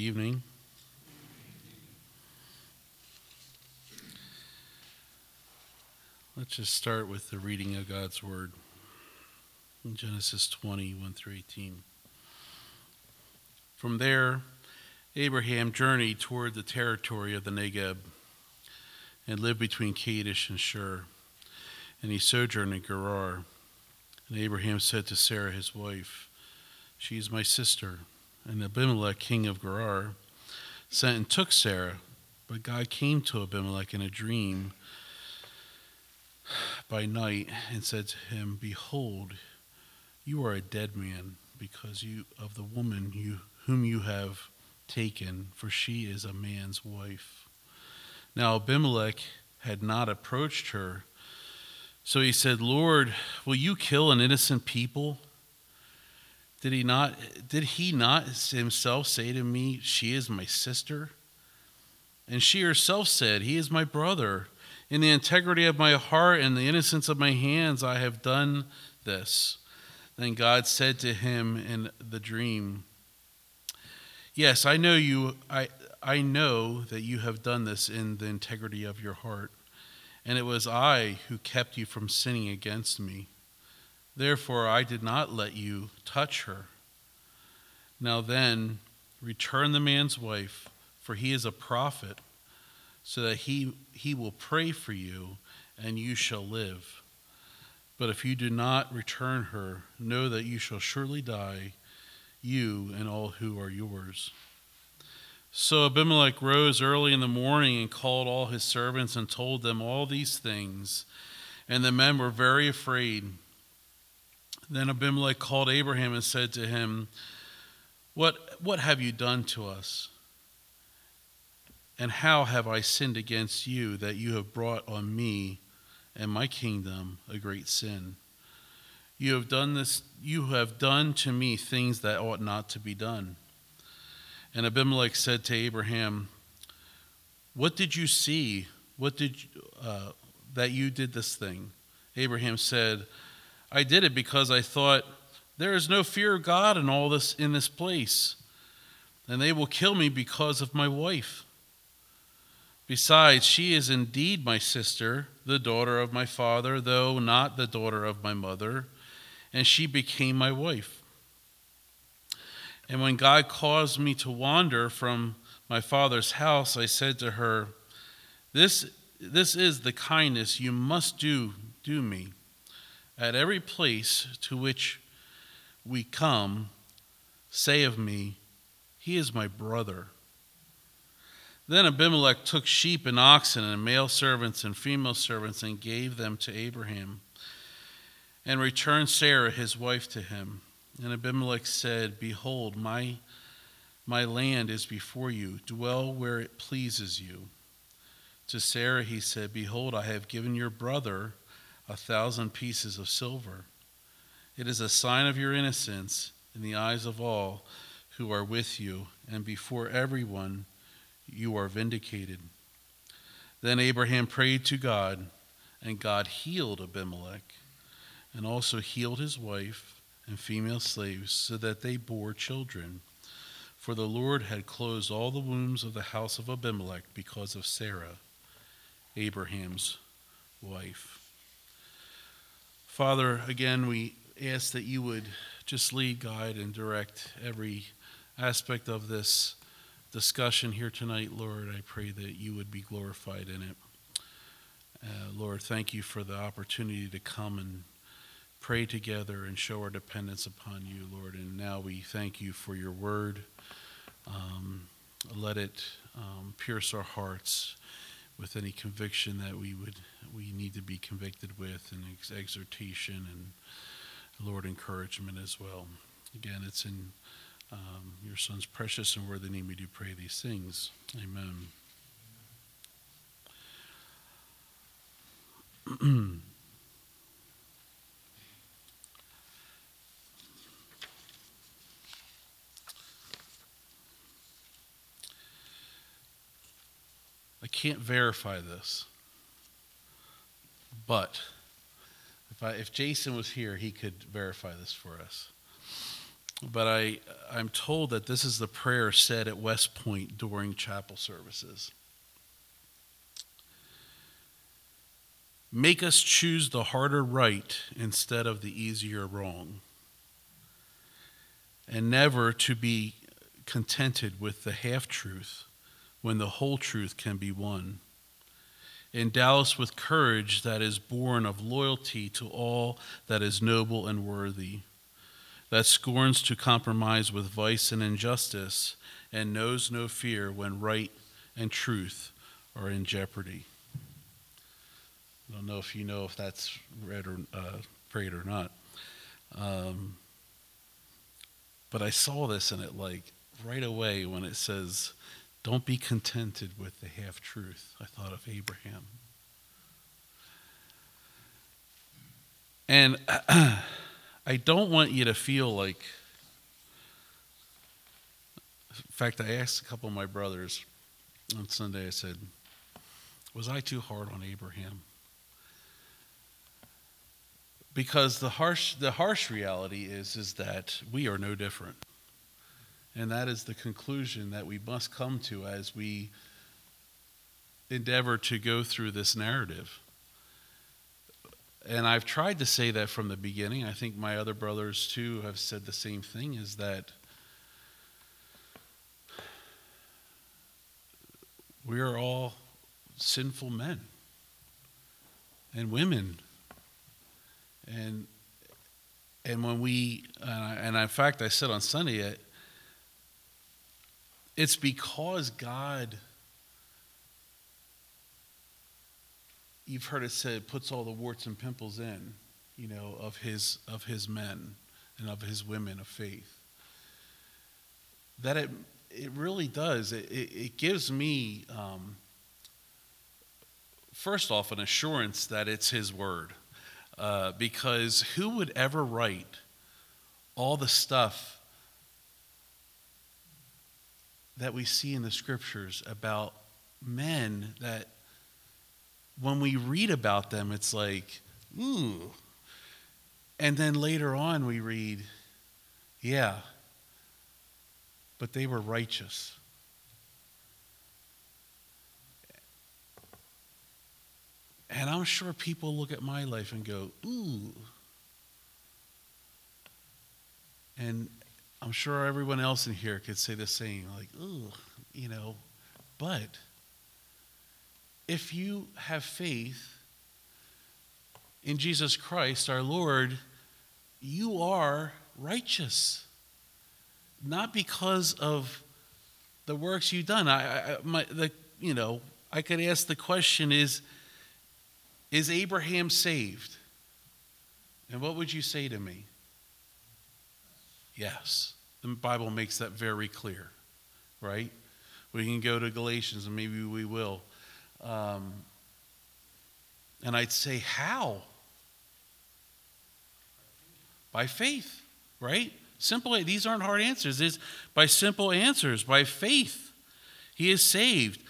evening. Let's just start with the reading of God's Word in Genesis 20, 1 through 18. From there, Abraham journeyed toward the territory of the Negeb and lived between Kadesh and Shur, and he sojourned in Gerar. And Abraham said to Sarah his wife, "She is my sister." And Abimelech, king of Gerar, sent and took Sarah. But God came to Abimelech in a dream by night and said to him, "Behold, you are a dead man because of the woman whom you have taken, for she is a man's wife." Now Abimelech had not approached her, so he said, "Lord, will you kill an innocent people? Did he not himself say to me, 'She is my sister'? And she herself said, 'He is my brother. In the integrity of my heart and the innocence of my hands, I have done this." Then God said to him in the dream, "Yes, I know that you have done this in the integrity of your heart, and it was I who kept you from sinning against me. Therefore, I did not let you touch her. Now then, return the man's wife, for he is a prophet, so that he will pray for you, and you shall live. But if you do not return her, know that you shall surely die, you and all who are yours." So Abimelech rose early in the morning and called all his servants and told them all these things, and the men were very afraid. Then Abimelech called Abraham and said to him, What have you done to us? And how have I sinned against you that you have brought on me and my kingdom a great sin? You have done to me things that ought not to be done." And Abimelech said to Abraham, "What did you see? That you did this thing?" Abraham said, "I did it because I thought, there is no fear of God in this place, and they will kill me because of my wife. Besides, she is indeed my sister, the daughter of my father, though not the daughter of my mother, and she became my wife. And when God caused me to wander from my father's house, I said to her, This is the kindness you must do me. At every place to which we come, say of me, 'He is my brother.'" Then Abimelech took sheep and oxen and male servants and female servants and gave them to Abraham, and returned Sarah his wife to him. And Abimelech said, "Behold, my land is before you. Dwell where it pleases you." To Sarah he said, "Behold, I have given your brother 1,000 pieces of silver. It is a sign of your innocence in the eyes of all who are with you, and before everyone you are vindicated." Then Abraham prayed to God, and God healed Abimelech, and also healed his wife and female slaves, so that they bore children. For the Lord had closed all the wombs of the house of Abimelech because of Sarah, Abraham's wife. Father, again, we ask that you would just lead, guide, and direct every aspect of this discussion here tonight, Lord. I pray that you would be glorified in it. Lord, thank you for the opportunity to come and pray together and show our dependence upon you, Lord. And now we thank you for your word. Let it pierce our hearts with any conviction that we need to be convicted with, and exhortation, and Lord, encouragement as well. Again, it's in your Son's precious and worthy name we do pray these things. Amen. I can't verify this, but if Jason was here, he could verify this for us. but I'm told that this is the prayer said at West Point during chapel services. Make us choose the harder right instead of the easier wrong, and never to be contented with the half-truth when the whole truth can be won. Endow us with courage that is born of loyalty to all that is noble and worthy, that scorns to compromise with vice and injustice, and knows no fear when right and truth are in jeopardy. I don't know if you know if that's read or prayed or not. But I saw this and it right away when it says, don't be contented with the half-truth. I thought of Abraham. And I don't want you to feel like, in fact, I asked a couple of my brothers on Sunday, I said, was I too hard on Abraham? Because the harsh reality is that we are no different. And that is the conclusion that we must come to as we endeavor to go through this narrative. And I've tried to say that from the beginning. I think my other brothers too have said the same thing, is that we are all sinful men and women. And when we, and in fact, I said on Sunday, it's because God, you've heard it said, puts all the warts and pimples in, of his men and of his women of faith. That it really does. It gives me, first off, an assurance that it's his word. Because who would ever write all the stuff that we see in the scriptures about men that when we read about them, it's like, ooh. And then later on we read, yeah, but they were righteous. And I'm sure people look at my life and go, ooh. And I'm sure everyone else in here could say the same, like, ooh, But if you have faith in Jesus Christ, our Lord, you are righteous. Not because of the works you've done. I could ask the question, is Abraham saved? And what would you say to me? Yes. The Bible makes that very clear, right? We can go to Galatians, and maybe we will. And I'd say, how? By faith, right? Simple. These aren't hard answers. It's by simple answers, by faith. He is saved.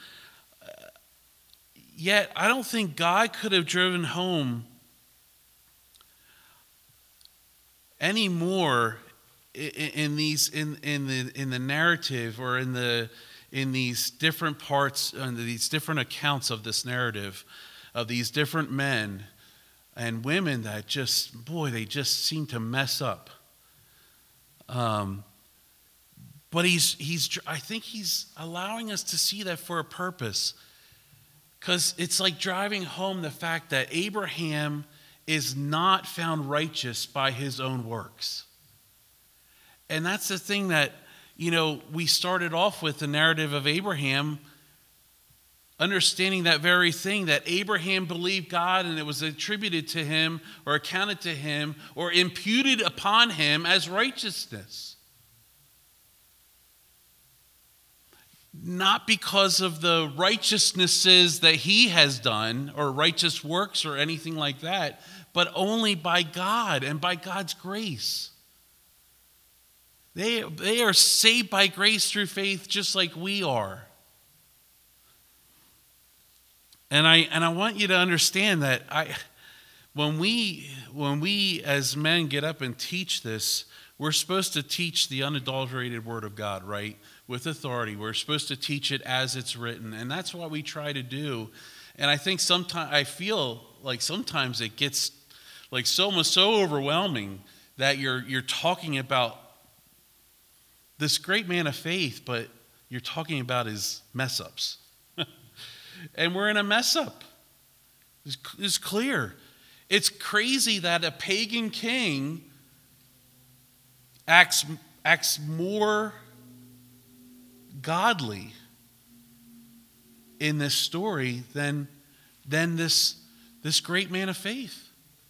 Yet, I don't think God could have driven home any more in the narrative, or in these different parts, and these different accounts of this narrative, of these different men and women that they just seem to mess up. But I think he's allowing us to see that for a purpose. Because it's like driving home the fact that Abraham is not found righteous by his own works. And that's the thing that, we started off with the narrative of Abraham, understanding that very thing, that Abraham believed God and it was attributed to him or accounted to him or imputed upon him as righteousness. Not because of the righteousnesses that he has done or righteous works or anything like that, but only by God and by God's grace. They are saved by grace through faith just like we are. And I want you to understand that when we as men get up and teach this, we're supposed to teach the unadulterated word of God, right? With authority. We're supposed to teach it as it's written. And that's what we try to do. And I think I feel like sometimes it gets like so overwhelming that you're talking about this great man of faith, but you're talking about his mess ups. And we're in a mess up. It's clear. It's crazy that a pagan king acts more godly in this story than this great man of faith.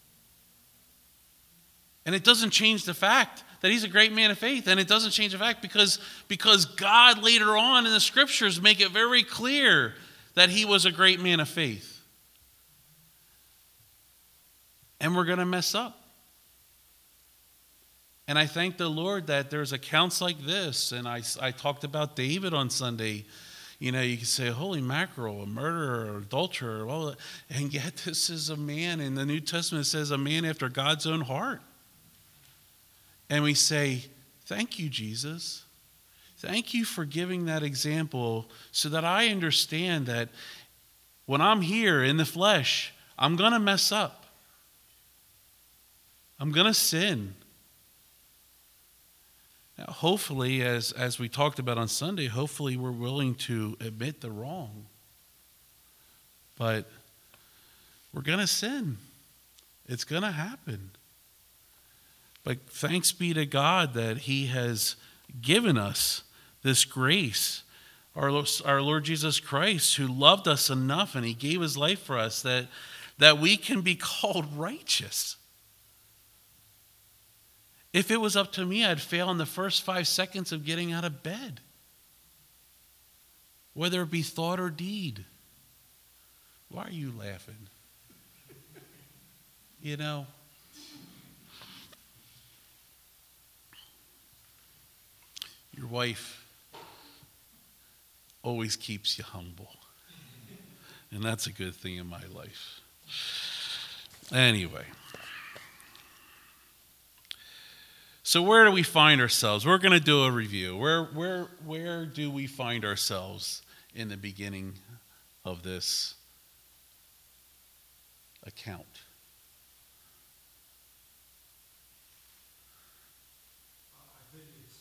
And it doesn't change the fact that he's a great man of faith. And it doesn't change the fact because God later on in the scriptures make it very clear that he was a great man of faith. And we're going to mess up. And I thank the Lord that there's accounts like this. And I talked about David on Sunday. You know, you can say, holy mackerel, a murderer, adulterer, all that. And yet this is a man, in the New Testament it says, a man after God's own heart. And we say, thank you, Jesus. Thank you for giving that example so that I understand that when I'm here in the flesh, I'm going to mess up. I'm going to sin. Now, hopefully, as we talked about on Sunday, hopefully we're willing to admit the wrong. But we're going to sin. It's going to happen. But thanks be to God that he has given us this grace. Our Lord Jesus Christ, who loved us enough and he gave his life for us, that we can be called righteous. If it was up to me, I'd fail in the first 5 seconds of getting out of bed, whether it be thought or deed. Why are you laughing? You know, your wife always keeps you humble. And that's a good thing in my life. Anyway. So where do we find ourselves? We're going to do a review. Where do we find ourselves in the beginning of this account? I think it's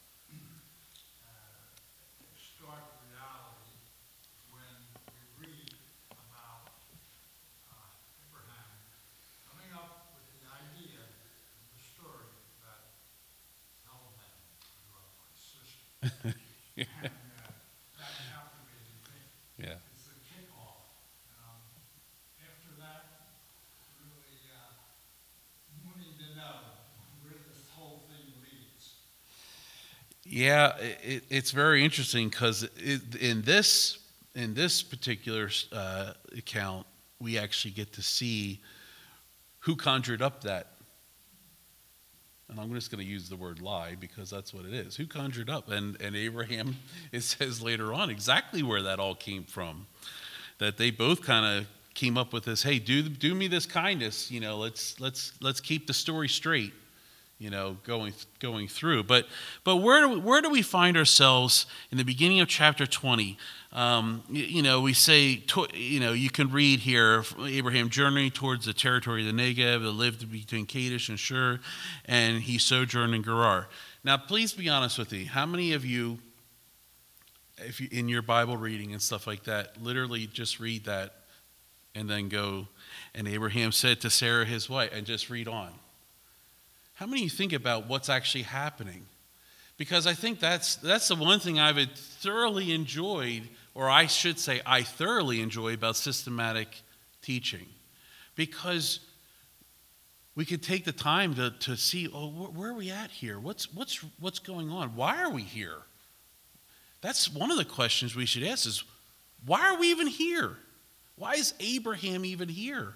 stark reality when we read about Abraham coming up with the idea, the story that tell them you are my sister. And that captivated me. Yeah. It's the kickoff. After that, really wanting to know where this whole thing leads. Yeah, it's very interesting because in this particular account, we actually get to see who conjured up that. And I'm just going to use the word lie because that's what it is. Who conjured up? And Abraham, it says later on exactly where that all came from. That they both kind of came up with this, hey, do me this kindness, you know, let's keep the story straight, you know, going through. But where do we find ourselves in the beginning of chapter 20? You know, we say, you know, you can read here, Abraham journeyed towards the territory of the Negev that lived between Kadesh and Shur, and he sojourned in Gerar. Now, please be honest with me. How many of you, if you, in your Bible reading and stuff like that, literally just read that and then go, and Abraham said to Sarah his wife, and just read on? How many of you think about what's actually happening? Because I think that's the one thing I've thoroughly enjoyed, or I should say I thoroughly enjoy about systematic teaching. Because we could take the time to see, oh, where are we at here? What's going on? Why are we here? That's one of the questions we should ask is, why are we even here? Why is Abraham even here?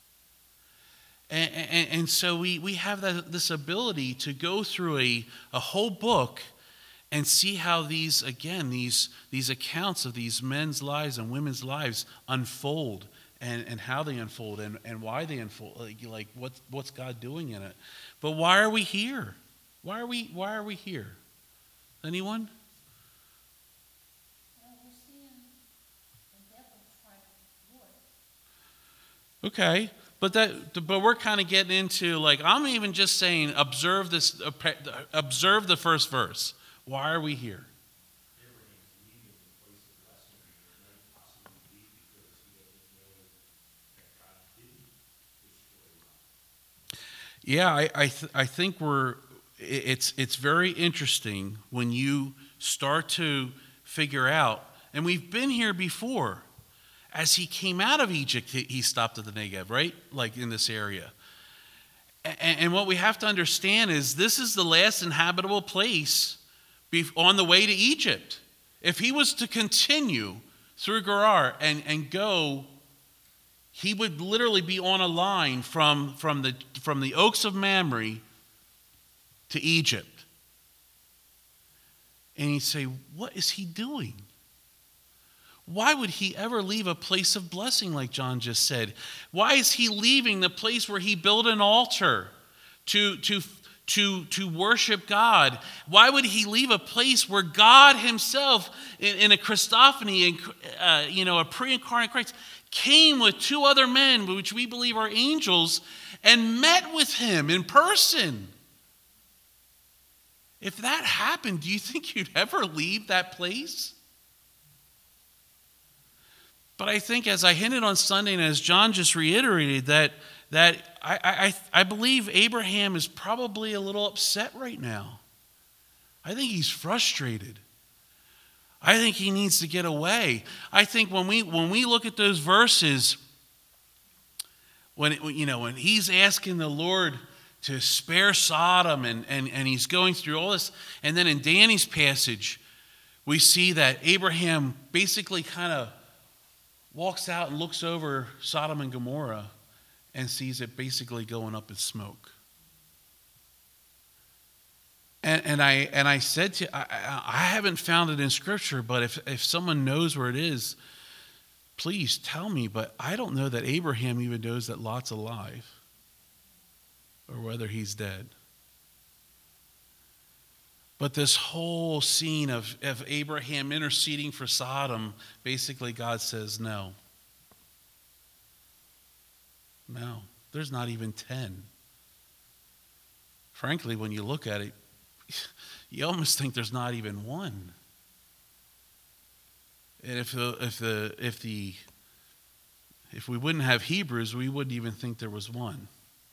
And so we have this ability to go through a whole book and see how these accounts of these men's lives and women's lives unfold and how they unfold and why they unfold, like what's God doing in it. But why are we here? Why are we here? Anyone? Well, we're seeing the devil try to thwart. Okay, but we're kind of getting into, like, I'm even just saying, observe the first verse. Why are we here? Yeah, I think it's very interesting when you start to figure out, and we've been here before. As he came out of Egypt, he stopped at the Negev, right? Like in this area. And what we have to understand is this is the last inhabitable place on the way to Egypt. If he was to continue through Gerar and go, he would literally be on a line from the Oaks of Mamre to Egypt. And he'd say, what is he doing? Why would he ever leave a place of blessing like John just said? Why is he leaving the place where he built an altar to worship God? Why would he leave a place where God himself, in a Christophany, a pre-incarnate Christ, came with two other men, which we believe are angels, and met with him in person? If that happened, do you think you'd ever leave that place? But I think, as I hinted on Sunday and as John just reiterated, that I believe Abraham is probably a little upset right now. I think he's frustrated. I think he needs to get away. I think when we look at those verses, when he's asking the Lord to spare Sodom and he's going through all this, and then in Danny's passage, we see that Abraham basically kind of walks out and looks over Sodom and Gomorrah and sees it basically going up in smoke. And I said to I haven't found it in Scripture, but if someone knows where it is, please tell me. But I don't know that Abraham even knows that Lot's alive or whether he's dead. But this whole scene of Abraham interceding for Sodom, basically God says, no. No, there's not even 10. Frankly, when you look at it, you almost think there's not even one. And if we wouldn't have Hebrews, we wouldn't even think there was one.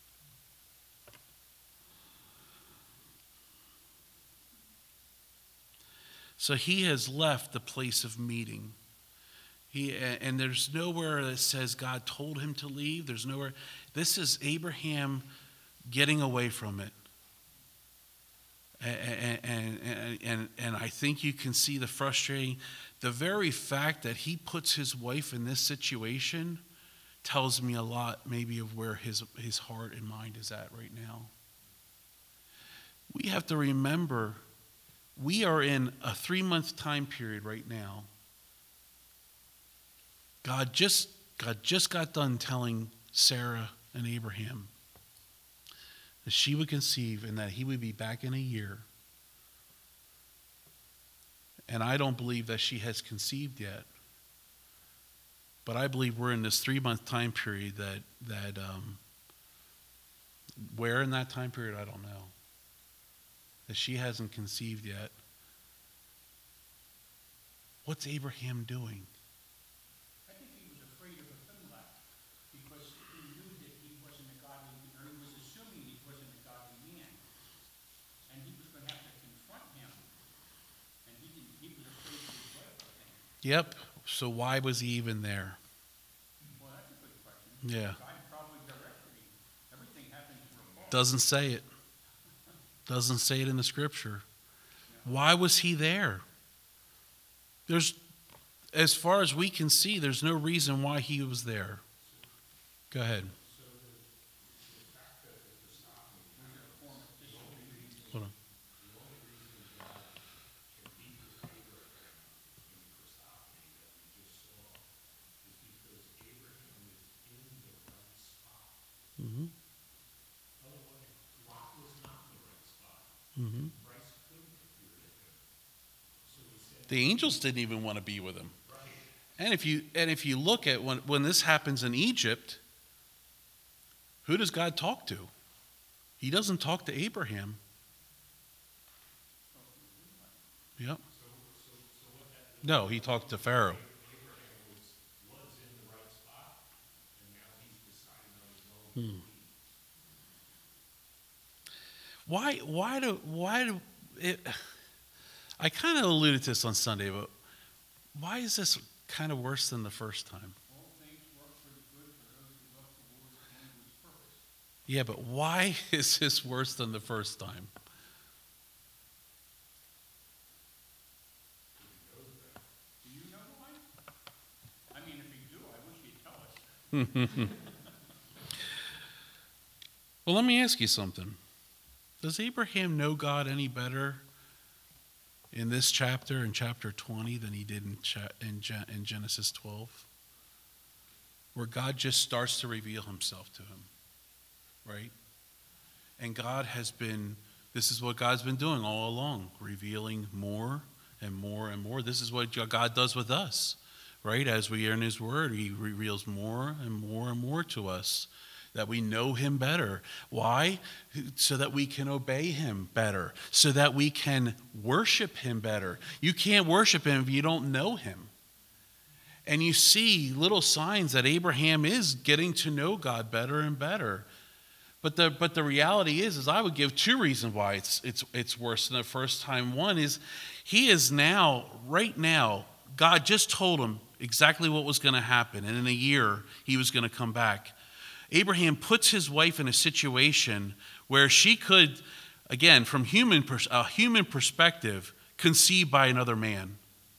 So he has left the place of meeting. And there's nowhere that says God told him to leave. There's nowhere. This is Abraham getting away from it. And I think you can see the frustrating. The very fact that he puts his wife in this situation tells me a lot, maybe, of where his heart and mind is at right now. We have to remember, we are in a 3-month time period right now. God just got done telling Sarah and Abraham that she would conceive and that he would be back in a year. And I don't believe that she has conceived yet. But I believe we're in this 3-month time period that where in that time period, I don't know. That she hasn't conceived yet. What's Abraham doing? I think he was afraid of Abimelech because he knew that he wasn't a godly, or he was assuming he wasn't a godly man. And he was going to have to confront him. And he was afraid of his wife, I think. Yep. So why was he even there? Well, that's a good question. Yeah. God probably directed him. Everything happens for a cause. Doesn't say it. Doesn't say it in the Scripture. Why was he there? There's, as far as we can see, there's no reason why he was there. Go ahead. Hold on. Mm-hmm. The angels didn't even want to be with him. And if you look at when this happens in Egypt, who does God talk to? He doesn't talk to Abraham. Yep. No, he talked to Pharaoh. Why do it, I kind of alluded to this on Sunday, but why is this kind of worse than the first time? All things work for the good for those who love the Lord and do his purpose. Yeah, but why is this worse than the first time? Do you know why? I mean, if you do, I wish you'd tell us. Well, let me ask you something. Does Abraham know God any better in this chapter, in chapter 20, than he did in Genesis 12? Where God just starts to reveal himself to him, right? And this is what God's been doing all along, revealing more and more and more. This is what God does with us, right? As we are in his word, he reveals more and more and more to us, that we know him better. Why? So that we can obey him better, so that we can worship him better. You can't worship him if you don't know him. And you see little signs that Abraham is getting to know God better and better. But the reality is I would give two reasons why it's worse than the first time. One is he is now, right now, God just told him exactly what was going to happen. And in a year, he was going to come back. Abraham puts his wife in a situation where she could, again, from a human perspective, conceive by another man.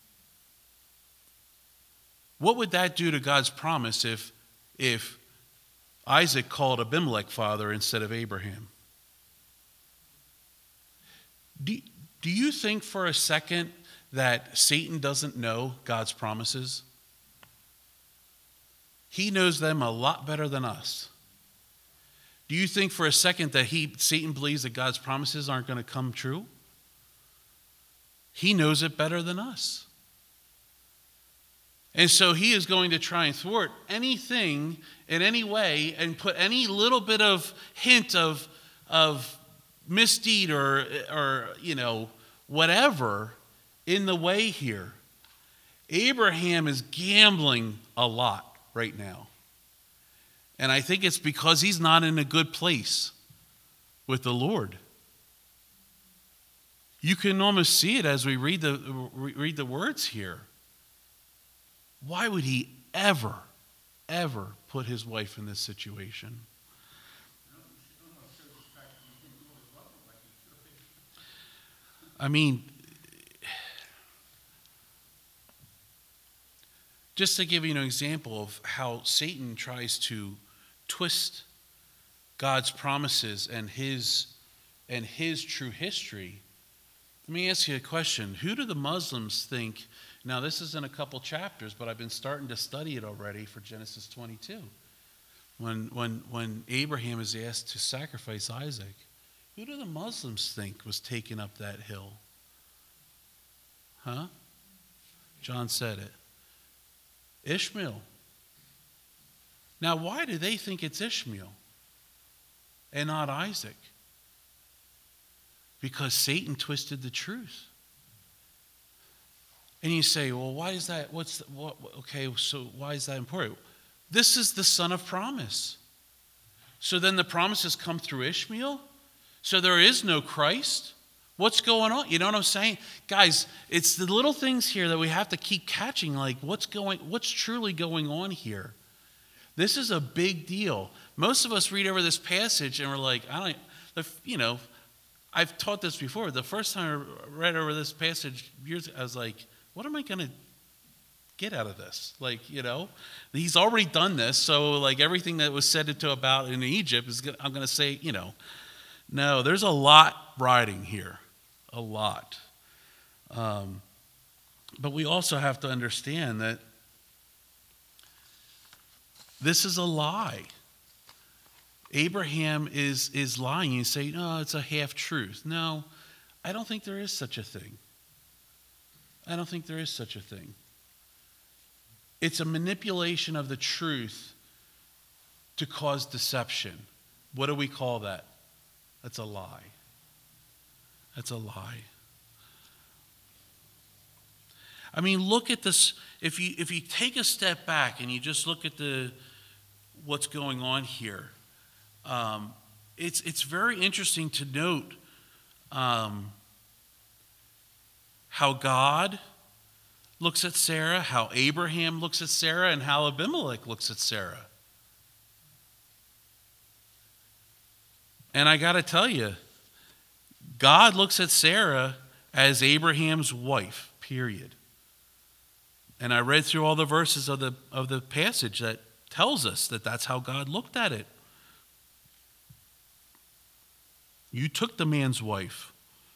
What would that do to God's promise if Isaac called Abimelech father instead of Abraham? Do you think for a second that Satan doesn't know God's promises? He knows them a lot better than us. Do you think for a second that Satan believes that God's promises aren't going to come true? He knows it better than us. And so he is going to try and thwart anything in any way and put any little bit of hint of misdeed or whatever in the way here. Abraham is gambling a lot right now. And I think it's because he's not in a good place with the Lord. You can almost see it as we read the words here. Why would he ever put his wife in this situation? I mean, just to give you an example of how Satan tries to twist God's promises and his true history, let me ask you a question. Who do the Muslims think? Now, this is in a couple chapters, but I've been starting to study it already for Genesis 22. When Abraham is asked to sacrifice Isaac, who do the Muslims think was taking up that hill? Huh? John said it. Ishmael. Now, why do they think it's Ishmael and not Isaac? Because Satan twisted the truth. And you say, well, why is that? Okay, so why is that important? This is the son of promise. So then the promises come through Ishmael? So there is no Christ? What's going on? You know what I'm saying? Guys, it's the little things here that we have to keep catching, like what's truly going on here. This is a big deal. Most of us read over this passage and we're like, I've taught this before. The first time I read over this passage years ago, I was like, what am I going to get out of this? He's already done this, so everything that was said about in Egypt I'm going to say, no, there's a lot riding here, a lot. But we also have to understand that this is a lie. Abraham is lying. You say, no, it's a half truth. No, I don't think there is such a thing. I don't think there is such a thing. It's a manipulation of the truth to cause deception. What do we call that? That's a lie. That's a lie. I mean, look at this. If you take a step back and you just look at what's going on here, it's very interesting to note how God looks at Sarah, how Abraham looks at Sarah, and how Abimelech looks at Sarah. And I got to tell you, God looks at Sarah as Abraham's wife, period. And I read through all the verses of the passage that tells us that that's how God looked at it. You took the man's wife,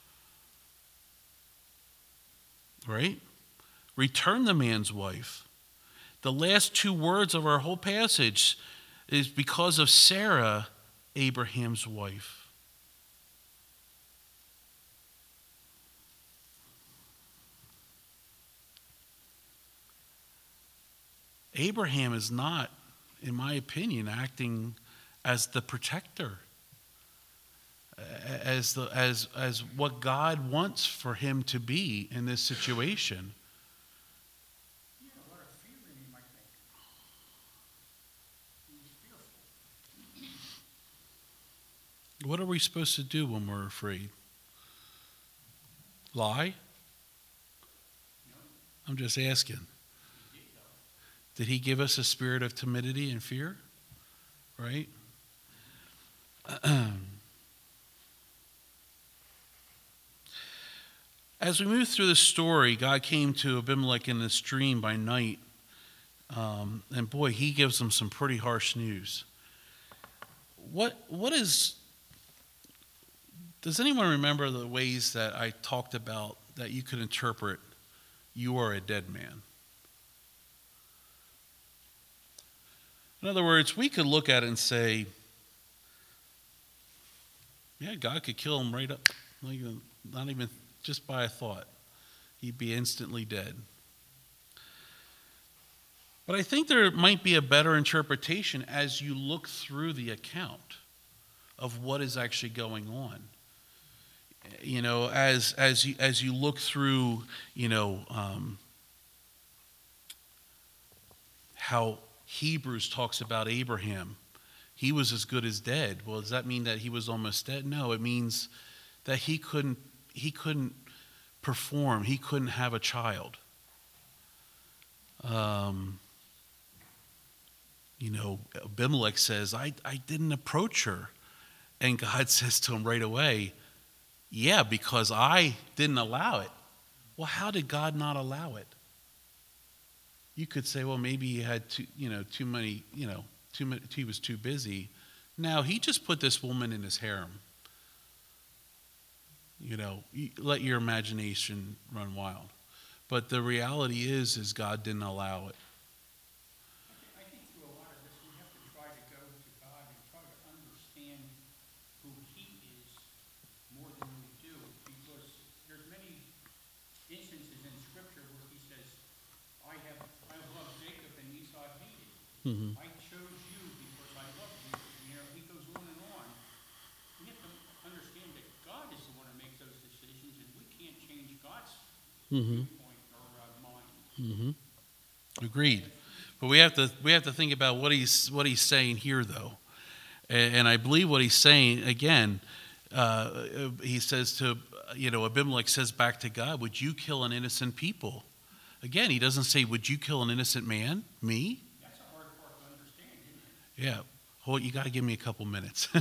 right? Return the man's wife. The last two words of our whole passage is because of Sarah, Abraham's wife. Abraham is not, in my opinion, acting as the protector, as what God wants for him to be in this situation. Yeah, what a feeling he might make. He's fearful. What are we supposed to do when we're afraid? Lie? I'm just asking. Did he give us a spirit of timidity and fear? Right? As we move through the story, God came to Abimelech in this dream by night. And boy, he gives him some pretty harsh news. Does anyone remember the ways that I talked about that you could interpret you are a dead man? In other words, we could look at it and say, yeah, God could kill him right up, not even just by a thought. He'd be instantly dead. But I think there might be a better interpretation as you look through the account of what is actually going on. You know, as you look through, how Hebrews talks about Abraham. He was as good as dead. Well, does that mean that he was almost dead? No, it means that he couldn't perform. He couldn't have a child. Abimelech says, I didn't approach her. And God says to him right away, yeah, because I didn't allow it. Well, how did God not allow it? You could say, well, maybe he had too many, he was too busy. No, he just put this woman in his harem. Let your imagination run wild. But the reality is God didn't allow it. I think through a lot of this, we have to try to go to God and try to understand who he is more than we do, because there's many instances in Scripture where he says, I love Jacob and Esau hated. Mm-hmm. I chose you because I love you. He goes on and on. We have to understand that God is the one who makes those decisions, and we can't change God's viewpoint or mind. Mm-hmm. Agreed. But we have to think about what he's saying here, though. And I believe what he's saying, again, he says to, Abimelech says back to God, would you kill an innocent people? Again, he doesn't say, would you kill an innocent man? Me? That's a hard part to understand, isn't it? Yeah. Hold, you got to give me a couple minutes.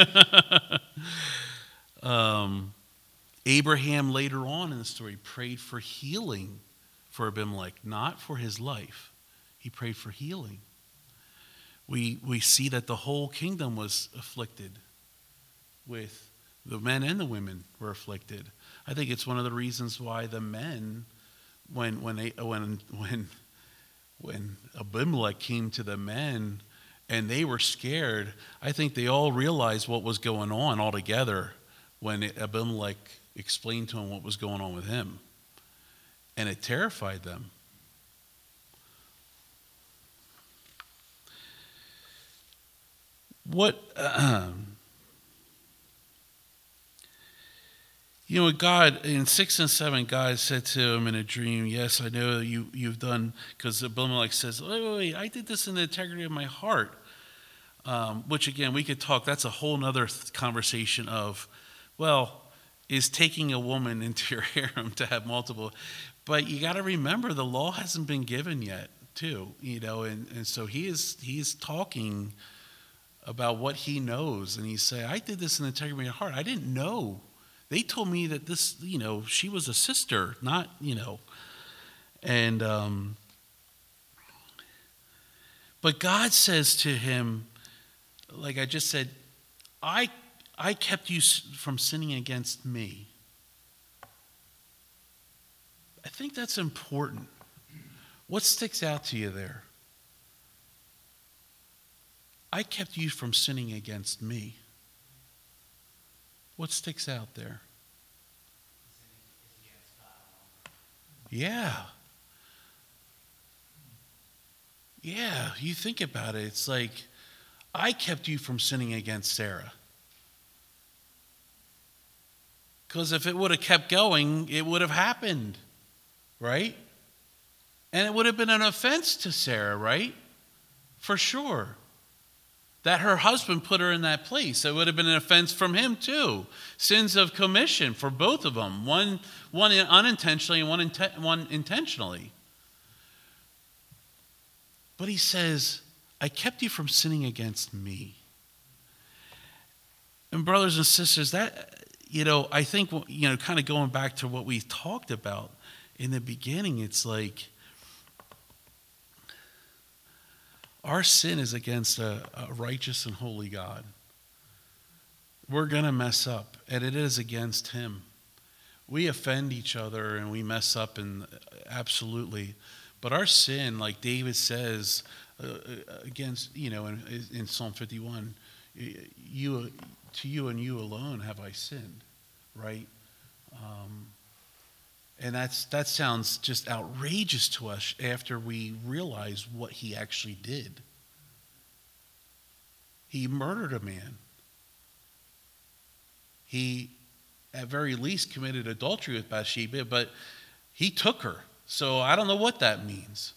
Abraham later on in the story prayed for healing for Abimelech, not for his life. He prayed for healing. We see that the whole kingdom was afflicted, with the men and the women were afflicted. I think it's one of the reasons why the men, when Abimelech came to the men and they were scared, I think they all realized what was going on altogether when Abimelech explained to him what was going on with him. and it terrified them. What, God, in 6 and 7, God said to him in a dream, yes, I know you've done, because Abimelech says, wait, I did this in the integrity of my heart. Which, again, we could talk, that's a whole nother conversation of, well, is taking a woman into your harem to have multiple, but you got to remember the law hasn't been given yet, too, and so he's talking about what he knows, and he's saying, I did this in the integrity of my heart. I didn't know. They told me that this, she was a sister, not, and, but God says to him, like I just said, I kept you from sinning against me. I think that's important. What sticks out to you there? I kept you from sinning against me. What sticks out there? Yeah. Yeah, you think about it. It's like, I kept you from sinning against Sarah. Because if it would have kept going, it would have happened, right? And it would have been an offense to Sarah, right? For sure. That her husband put her in that place. It would have been an offense from him too. Sins of commission for both of them. One unintentionally and one intentionally. But he says, I kept you from sinning against me. And brothers and sisters, that, I think, kind of going back to what we talked about in the beginning, it's like, our sin is against a righteous and holy God. We're going to mess up, and it is against him. We offend each other and we mess up, and absolutely. But our sin, like David says, against, in Psalm 51, to you and you alone have I sinned, right? And that sounds just outrageous to us after we realize what he actually did. He murdered a man. He, at very least, committed adultery with Bathsheba, but he took her. So I don't know what that means.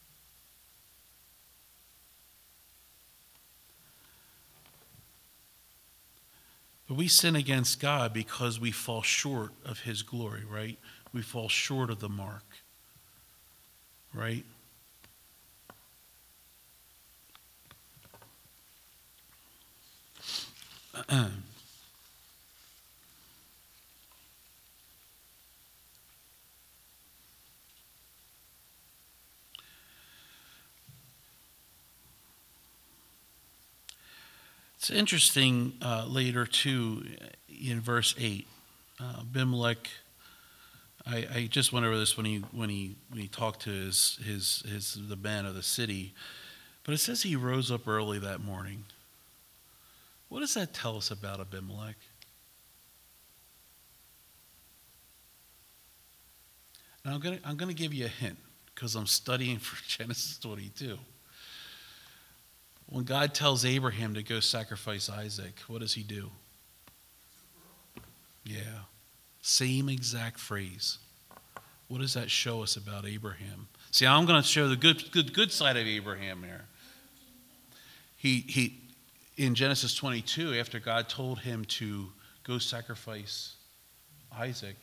But we sin against God because we fall short of his glory, right? We fall short of the mark, right? It's interesting later too, in verse 8, Abimelech. I just went over this when he talked to the men of the city, but it says he rose up early that morning. What does that tell us about Abimelech? And I'm gonna give you a hint because I'm studying for Genesis 22. When God tells Abraham to go sacrifice Isaac, what does he do? Yeah. Same exact phrase. What does that show us about Abraham? See, I'm going to show the good side of Abraham here. He in Genesis 22, after God told him to go sacrifice Isaac,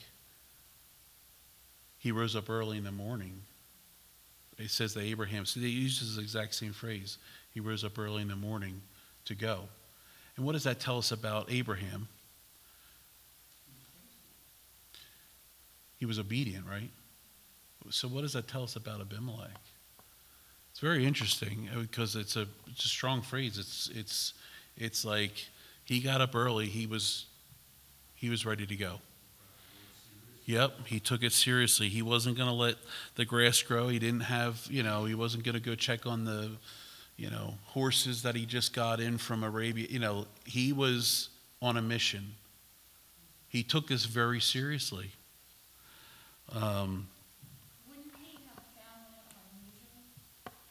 he rose up early in the morning. It says that Abraham, so he uses the exact same phrase. He rose up early in the morning to go. And what does that tell us about Abraham? He was obedient, right? So what does that tell us about Abimelech? It's very interesting because it's a strong phrase. It's like he got up early. He was ready to go. Yep, he took it seriously. He wasn't going to let the grass grow. He didn't have, he wasn't going to go check on the, horses that he just got in from Arabia. He was on a mission. He took this very seriously.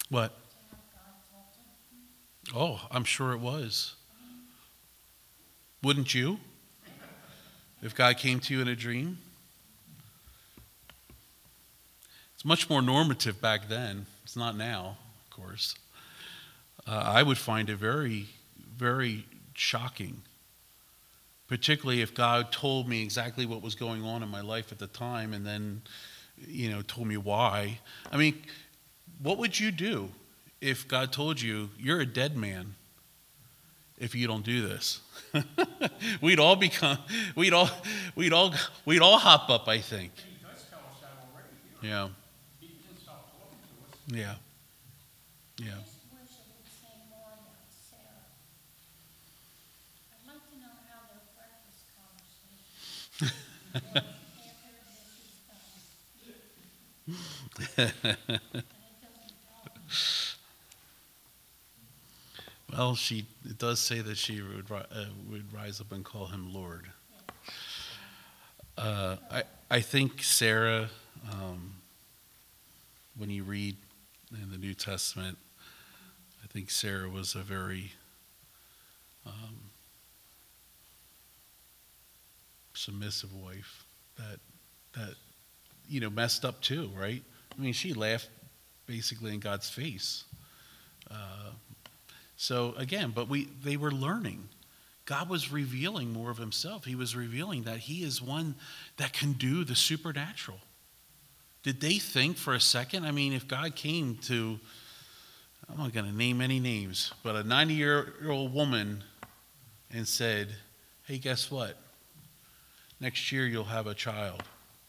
What? to have God talk to him? Oh, I'm sure it was. Wouldn't you? If God came to you in a dream? It's much more normative back then. It's not now, of course. I would find it very, very shocking, particularly if God told me exactly what was going on in my life at the time and then, told me why. I mean, what would you do if God told you you're a dead man if you don't do this? we'd all hop up, I think. And he does tell us that already here. Yeah, He didn't stop talking to us. yeah, yeah. I just wish I could say more about Sarah. I'd like to know how their breakfast conversation went after this is done. And it doesn't tell me. Well, it does say that she would rise up and call him Lord. I think Sarah, when you read in the New Testament, I think Sarah was a very submissive wife that messed up too, right? I mean, she laughed basically in God's face. So again, but they were learning. God was revealing more of himself. He was revealing that he is one that can do the supernatural. Did they think for a second? I mean, if God came to, I'm not going to name any names, but a 90-year-old woman and said, hey, guess what? Next year you'll have a child.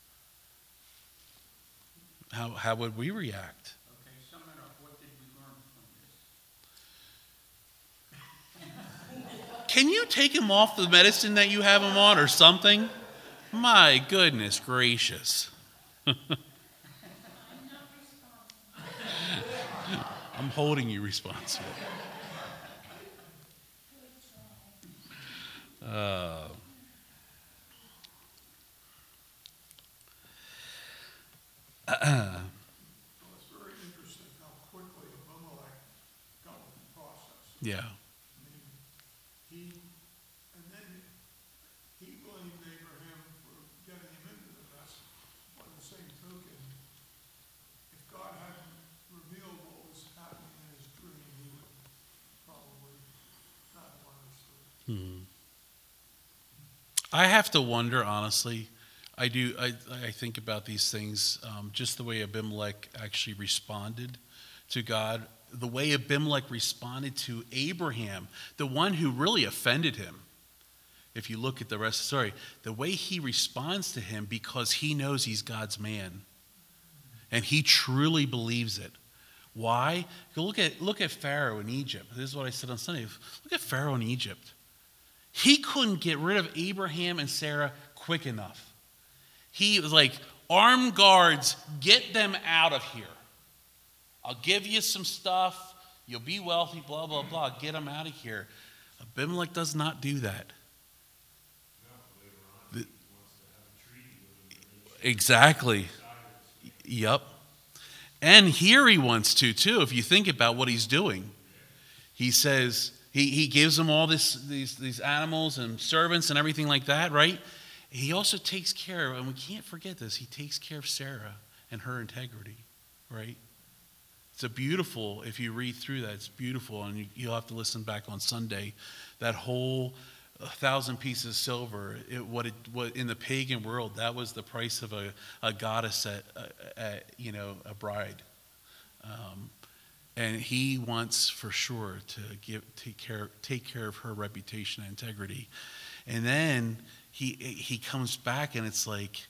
How would we react? Okay, sum it up. What did we learn from this? Can you take him off the medicine that you have him on or something? My goodness gracious. I'm not responsible. I'm holding you responsible. Good try. Well, it's very interesting how quickly Abimelech got with the process. Yeah. I mean, and then he blamed Abraham for getting him into the mess. By the same token, if God hadn't revealed what was happening in his dream, he would probably not have understood. I have to wonder, honestly. I do. I think about these things, just the way Abimelech actually responded to God, the way Abimelech responded to Abraham, the one who really offended him. If you look at the rest of the story, the way he responds to him because he knows he's God's man, and he truly believes it. Why? Look at Pharaoh in Egypt. This is what I said on Sunday. Look at Pharaoh in Egypt. He couldn't get rid of Abraham and Sarah quick enough. He was like, armed guards, get them out of here. I'll give you some stuff. You'll be wealthy, blah, blah, blah. Get them out of here. Abimelech does not do that. Exactly. Yep. And here he wants to, too, if you think about what he's doing. He says, he gives them all these animals and servants and everything like that, right? He also takes care of, and we can't forget this, he takes care of Sarah and her integrity, right? It's a beautiful, if you read through that, it's beautiful, and you'll have to listen back on Sunday. That whole 1,000 pieces of silver, what in the pagan world, that was the price of a goddess, a bride. And he wants for sure to take care of her reputation and integrity. And then he comes back, and it's like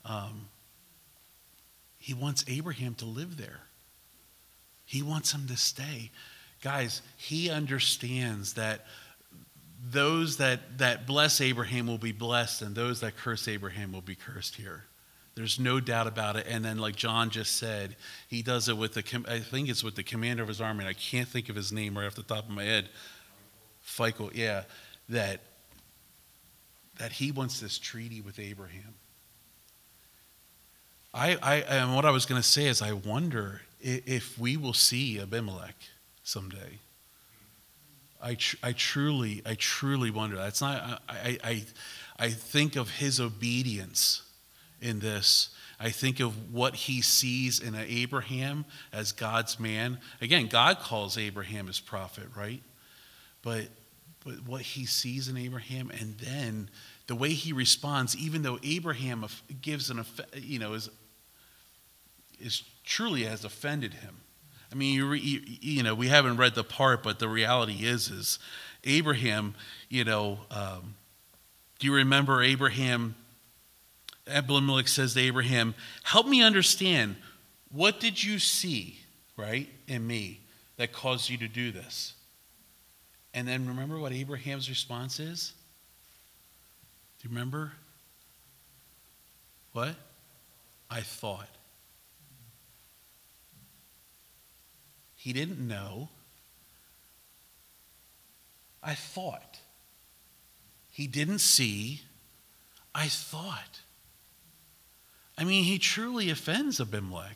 he wants Abraham to live there. He wants him to stay. Guys, he understands that those that bless Abraham will be blessed, and those that curse Abraham will be cursed here. There's no doubt about it. And then, like John just said, he does it with I think it's with the commander of his army, and I can't think of his name right off the top of my head. Phicol, yeah. That he wants this treaty with Abraham. And what I was going to say is, I wonder if we will see Abimelech someday. I truly wonder. That's not. I think of his obedience in this. I think of what he sees in Abraham as God's man. Again, God calls Abraham his prophet, right? But what he sees in Abraham, and then the way he responds, even though Abraham gives is truly has offended him. I mean, we haven't read the part, but the reality is Abraham. Do you remember Abraham? Abimelech says to Abraham, "Help me understand. What did you see, right, in me that caused you to do this?" And then remember what Abraham's response is? Do you remember? What? I thought. He didn't know. I thought. He didn't see. I thought. I mean, he truly offends Abimelech.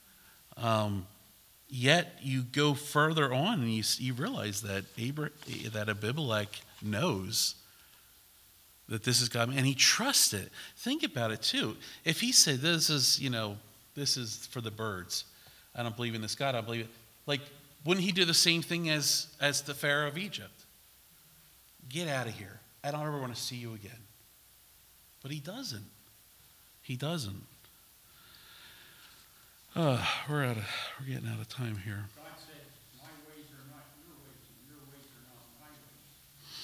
Yet you go further on and you realize that Abimelech knows that this is God, and he trusts it. Think about it too. If he said, this is for the birds, I don't believe in this God, I believe it. Like, wouldn't he do the same thing as the Pharaoh of Egypt? Get out of here. I don't ever want to see you again. But he doesn't. He doesn't. We're getting out of time here. God said, my ways are not your ways, and your ways are not my ways.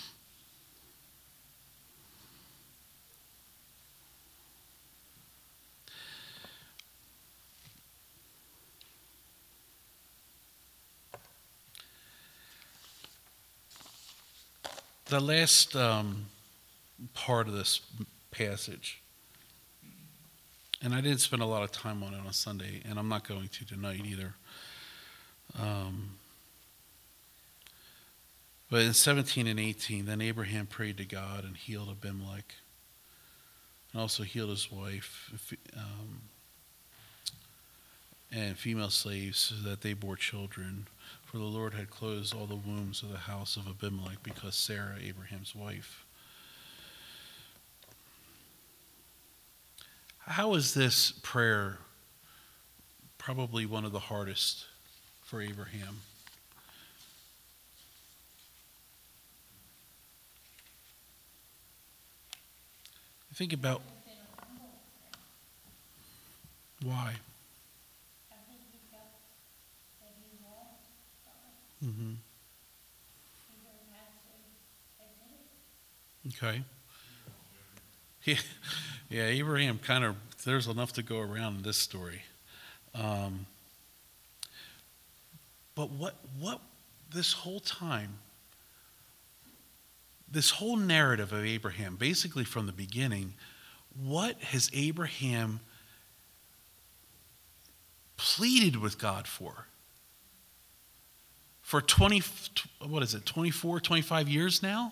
The last part of this passage, and I didn't spend a lot of time on it on Sunday, and I'm not going to tonight either. But in 17 and 18, then Abraham prayed to God and healed Abimelech, and also healed his wife and female slaves, so that they bore children. For the Lord had closed all the wombs of the house of Abimelech because Sarah, Abraham's wife. How is this prayer probably one of the hardest for Abraham? Think about why. I think he felt that he wronged God. Mm-hmm. He would have to admit it. Okay. Yeah, Abraham there's enough to go around in this story. But what this whole time, this whole narrative of Abraham, basically from the beginning, what has Abraham pleaded with God for? For 24, 25 years now?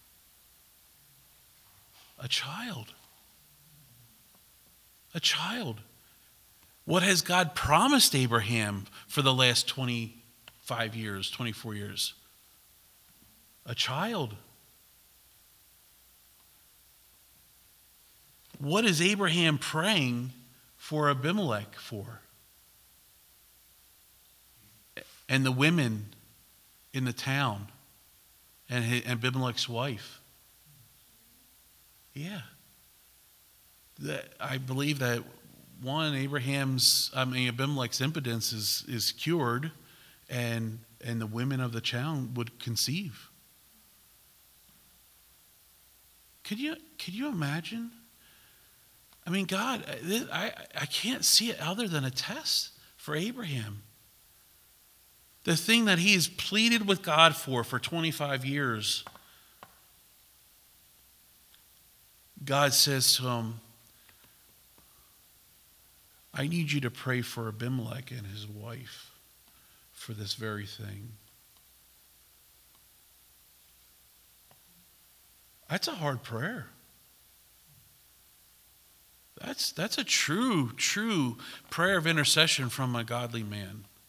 A child. A child. What has God promised Abraham for the last 25 years, 24 years? A child. What is Abraham praying for Abimelech for? And the women in the town and Abimelech's wife. Yeah. I believe that Abimelech's impotence is cured, and the women of the town would conceive. Could you imagine? I mean, God, I can't see it other than a test for Abraham. The thing that he's pleaded with God for 25 years, God says to him, I need you to pray for Abimelech and his wife for this very thing. That's a hard prayer. That's a true prayer of intercession from a godly man.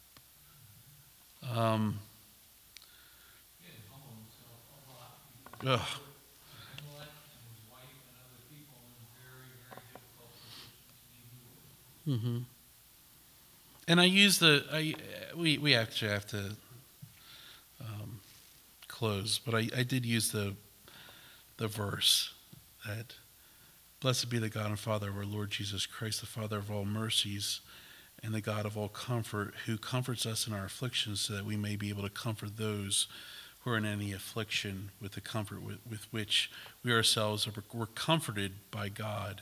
Um, He had to humble himself a lot because ugh, he put Abimelech and his wife and other people in very, very difficult positions, and he knew it. and I use we actually have to close, but I did use the verse that blessed be the God and Father of our Lord Jesus Christ, the Father of all mercies and the God of all comfort, who comforts us in our afflictions so that we may be able to comfort those who are in any affliction with the comfort with which we ourselves were comforted by God.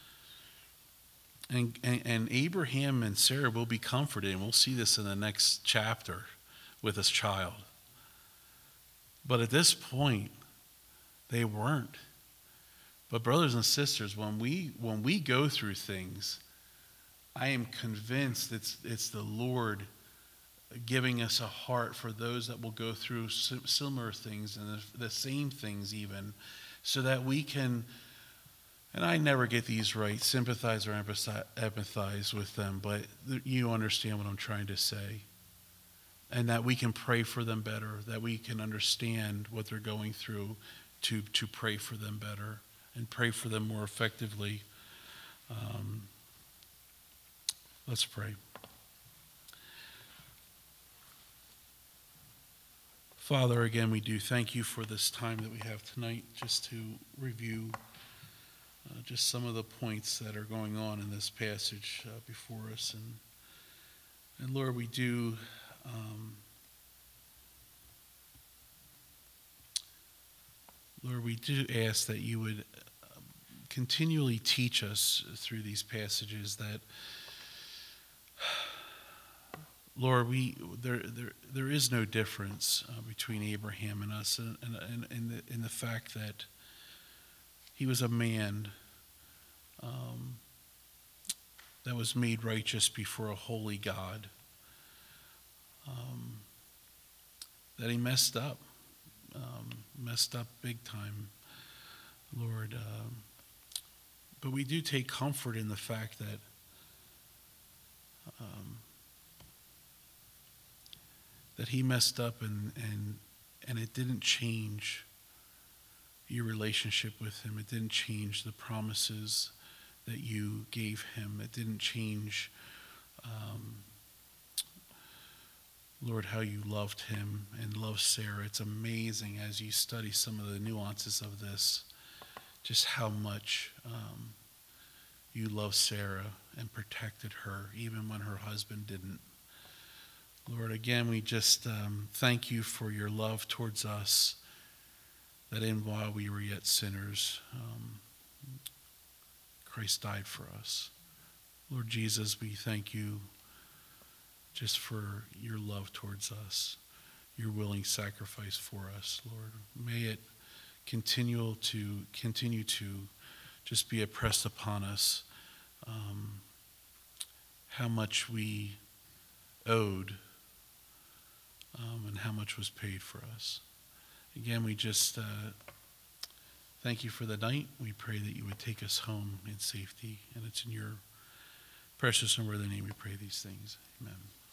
And Abraham and Sarah will be comforted, and we'll see this in the next chapter with his child. But at this point, they weren't. But brothers and sisters, when we go through things, I am convinced it's the Lord giving us a heart for those that will go through similar things and the same things even, so that we can, and I never get these right, sympathize or empathize with them, but you understand what I'm trying to say. And that we can pray for them better, that we can understand what they're going through to pray for them better and pray for them more effectively. Let's pray. Father, again, we do thank you for this time that we have tonight just to review just some of the points that are going on in this passage before us. And Lord, we do ask that you would continually teach us through these passages that, Lord, there is no difference between Abraham and us in the fact that he was a man that was made righteous before a holy God, that he messed up big time, Lord. But we do take comfort in the fact that that he messed up and it didn't change your relationship with him. It didn't change the promises that you gave him. It didn't change, Lord, how you loved him and loved Sarah. It's amazing as you study some of the nuances of this, just how much you loved Sarah and protected her, even when her husband didn't. Lord, again, we just thank you for your love towards us, that in while we were yet sinners, Christ died for us. Lord Jesus, we thank you just for your love towards us, your willing sacrifice for us, Lord. May it continue to just be impressed upon us how much we owed and how much was paid for us. Again, we just thank you for the night. We pray that you would take us home in safety, and it's in your precious and worthy name we pray these things. Amen.